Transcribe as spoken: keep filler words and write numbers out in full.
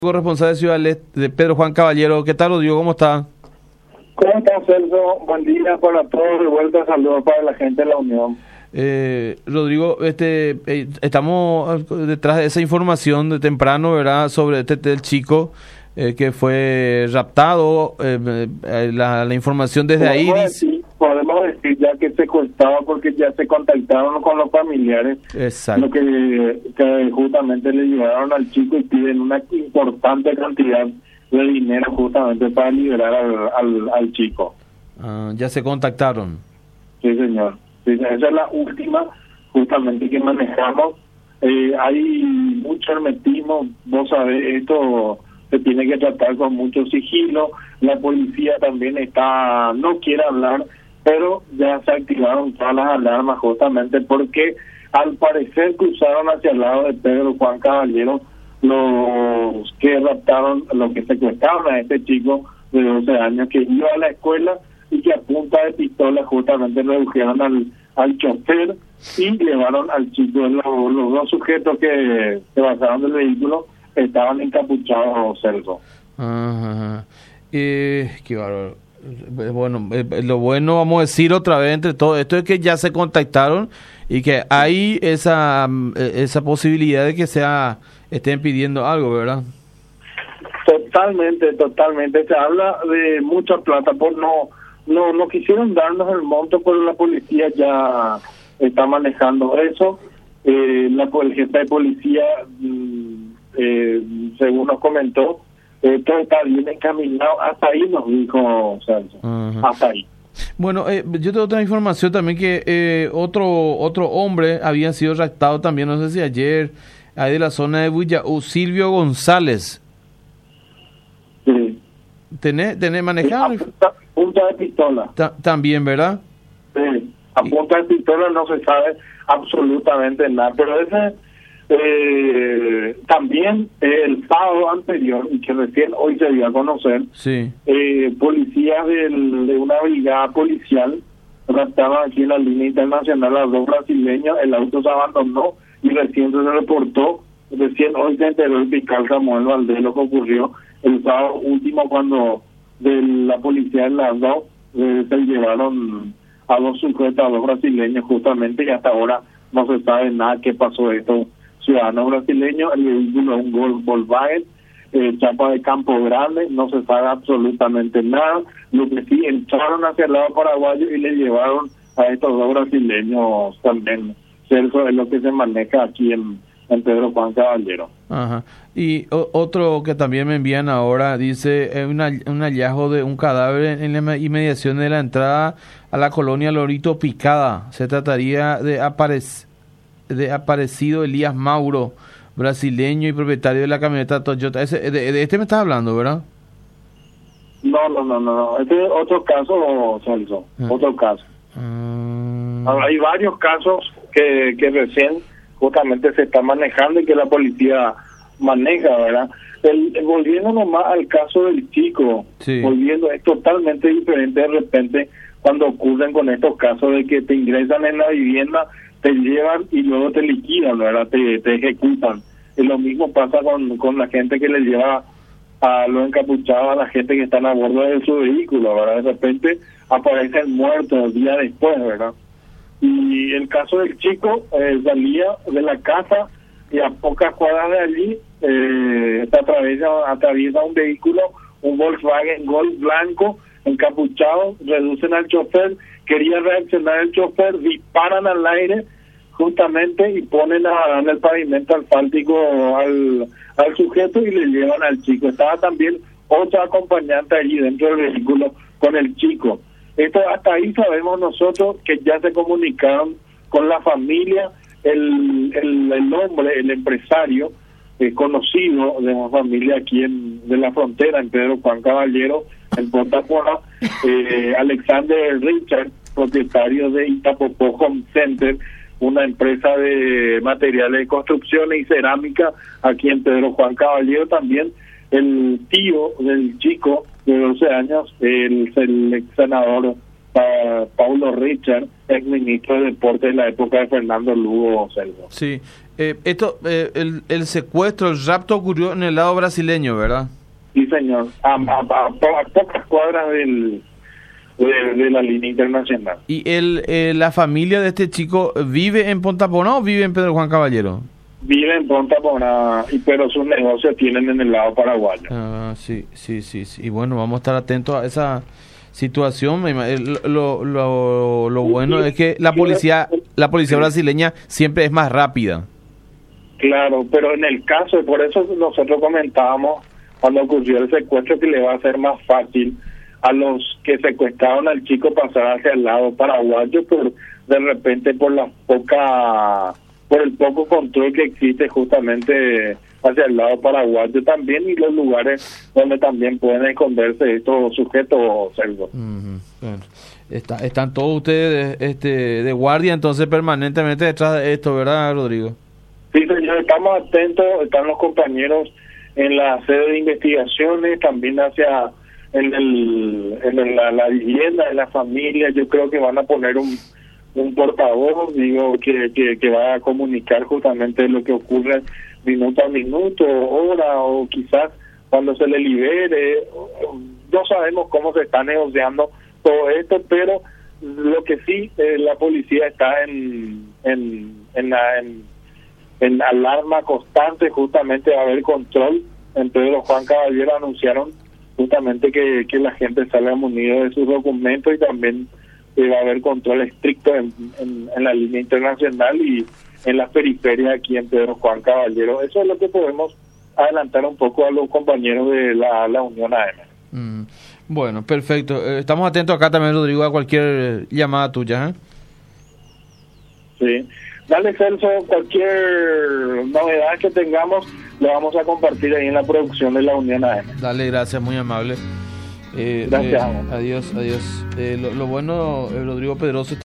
Corresponsal de Ciudad del Este, de Pedro Juan Caballero. ¿Qué tal, Rodrigo? ¿Cómo está? ¿Cómo está, Celso? Buen día para todos. De vuelta, saludos para la gente de la Unión. Eh, Rodrigo, este, eh, estamos detrás de esa información de temprano, ¿verdad? Sobre este, este el chico eh, que fue raptado. Eh, eh, la, la información desde ahí Podemos dice... decir, podemos decir ya que secuestrado porque ya se contactaron con los familiares. Exacto. Lo que, que justamente le llevaron al chico y piden una importante cantidad de dinero justamente para liberar al, al, al chico. Ah, ya se contactaron. Sí, señor. Sí, esa es la última justamente que manejamos. Eh, hay mucho hermetismo, vos sabés, esto se tiene que tratar con mucho sigilo. La policía también está, no quiere hablar, pero ya se activaron todas las alarmas justamente porque al parecer cruzaron hacia el lado de Pedro Juan Caballero los que raptaron, los que secuestraron a este chico de doce años que iba a la escuela y que a punta de pistola justamente redujeron al, al chofer y llevaron al chico. Los, los dos sujetos que se bajaron del vehículo estaban encapuchados, Celso. Ajá. Eh, qué bárbaro. Bueno, eh, lo bueno, vamos a decir otra vez entre todo esto es que ya se contactaron y que hay esa esa posibilidad de que sea estén pidiendo algo, ¿verdad? Totalmente, totalmente. Se habla de mucha plata, por no no no quisieron darnos el monto, pero la policía ya está manejando eso. Eh, la el jefe de policía, eh, según nos comentó, eh, todo está bien encaminado. Hasta ahí nos dijo Celso. Uh-huh. Hasta ahí. Bueno, eh, yo tengo otra información también que eh, otro otro hombre había sido raptado también, no sé si ayer, ahí de la zona de Buyaú, Silvio González. Sí. ¿Tenés, tenés manejado? A punta, punta de pistola. Ta- también, ¿verdad? Sí, a punta de pistola no se sabe absolutamente nada, pero ese eh, también eh, el sábado anterior, y que recién hoy se dio a conocer, sí. eh, policías del, de una brigada policial raptaban aquí en la línea internacional a dos brasileños, el auto se abandonó y recién se reportó, recién hoy se enteró el fiscal Samuel Valdés lo que ocurrió el sábado último cuando de la policía en las dos eh, se llevaron a dos sujetos, a dos brasileños justamente, y hasta ahora no se sabe nada qué pasó de estos ciudadanos brasileños. El vehículo es un Golf Volkswagen, eh, chapa de Campo Grande, no se sabe absolutamente nada. Lo que sí, entraron hacia el lado paraguayo y le llevaron a estos dos brasileños también. Eso es lo que se maneja aquí en, en Pedro Juan Caballero. Ajá. Y o, otro que también me envían ahora, dice eh, una, un hallazgo de un cadáver en la inmediación de la entrada a la colonia Lorito Picada. Se trataría de, aparec- de aparecido Elías Mauro, brasileño y propietario de la camioneta Toyota. Ese, de, de este me estás hablando, ¿verdad? No, no, no, no. Este es otro caso, Celso. Ah. Otro caso. Ah. Hay varios casos que, que recién justamente se está manejando y que la policía maneja, ¿verdad? El, volviendo nomás al caso del chico, sí. volviendo, es totalmente diferente de repente cuando ocurren con estos casos de que te ingresan en la vivienda, te llevan y luego te liquidan, ¿verdad? Te, te ejecutan. Y lo mismo pasa con, con la gente que le lleva a los encapuchados, a la gente que están a bordo de su vehículo, ¿verdad? De repente aparecen muertos días después, ¿verdad? Y el caso del chico eh, salía de la casa y a pocas cuadras de allí eh, se atraviesa, atraviesa un vehículo, un Volkswagen Golf blanco, encapuchado, reducen al chofer, quería reaccionar el chofer, disparan al aire justamente y ponen a, en el pavimento asfáltico al, al sujeto y le llevan al chico. Estaba también otra acompañante allí dentro del vehículo con el chico. Esto hasta ahí sabemos nosotros que ya se comunicaron con la familia, el, el, el hombre, el empresario eh, conocido de la familia aquí en de la frontera, en Pedro Juan Caballero, en Portapona, eh, Alexander Richard, propietario de Itapopó Home Center, una empresa de materiales de construcción y cerámica aquí en Pedro Juan Caballero. También el tío del chico de doce años, el, el ex senador pa, Paulo Richard, ex ministro de Deportes en la época de Fernando Lugo Selvo. Sí, eh, esto, eh, el, el secuestro, el rapto ocurrió en el lado brasileño, ¿verdad? Sí, señor, a, a, a, a pocas cuadras del, de, de la línea internacional. ¿Y el, eh, la familia de este chico vive en Punta Poná o vive en Pedro Juan Caballero? Vive en Punta Poná, pero sus negocios tienen en el lado paraguayo. Ah, sí, sí, sí, sí. Y bueno, vamos a estar atentos a esa situación. Lo, lo, lo bueno es que la policía, la policía brasileña siempre es más rápida. Claro, pero en el caso, por eso nosotros comentábamos cuando ocurrió el secuestro, que le va a ser más fácil a los que secuestraron al chico pasar hacia el lado paraguayo, por de repente por la poca, por el poco control que existe justamente hacia el lado paraguayo también, y los lugares donde también pueden esconderse estos sujetos, Sergio. Uh-huh. Bueno, está, están todos ustedes este, de guardia entonces permanentemente detrás de esto, ¿verdad, Rodrigo? Sí, señor, estamos atentos, están los compañeros en la sede de investigaciones, también hacia en, el, en la, la vivienda, en la familia. Yo creo que van a poner un, un portavoz, digo, que, que, que va a comunicar justamente lo que ocurre minuto a minuto, hora, o quizás cuando se le libere. No sabemos cómo se está negociando todo esto, pero lo que sí, eh, la policía está en en en, la, en en alarma constante. Justamente va a haber control. En Pedro Juan Caballero anunciaron justamente que, que la gente salga munida de sus documentos, y también eh, va a haber control estricto en, en, en la línea internacional y en las periferias aquí en Pedro Juan Caballero. Eso es lo que podemos adelantar un poco a los compañeros de la, la Unión A M. Mm, bueno, perfecto. Eh, estamos atentos acá también, Rodrigo, a cualquier llamada tuya, ¿eh? Sí. Dale, Celso, cualquier novedad que tengamos, lo vamos a compartir ahí en la producción de la Unión A M. Dale, gracias, muy amable. Eh, gracias. Eh, adiós, adiós. Eh, lo, lo bueno, eh, Rodrigo Pedroso...